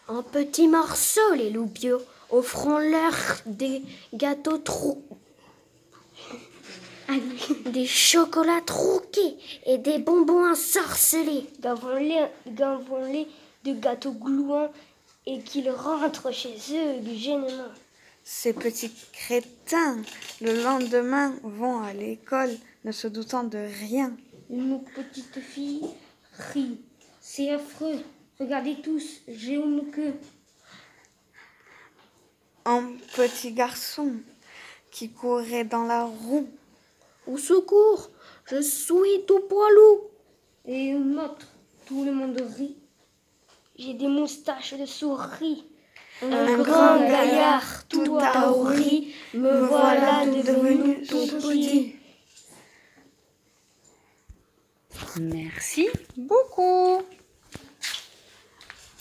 en petits morceaux les loups-biaux, offrons-leur des gâteaux des chocolats troqués et des bonbons ensorcelés. Gavons-les de gâteaux glouants et qu'ils rentrent chez eux gênement. Ces petits crétins, le lendemain, vont à l'école, ne se doutant de rien. Une petite fille rit. C'est affreux. Regardez tous, j'ai une queue. Un petit garçon qui courait dans la roue. Au secours, je suis tout poilou. Et une autre, tout le monde rit. J'ai des moustaches de souris. Un grand gaillard tout ahouri, me voilà devenu tout petit. Merci beaucoup.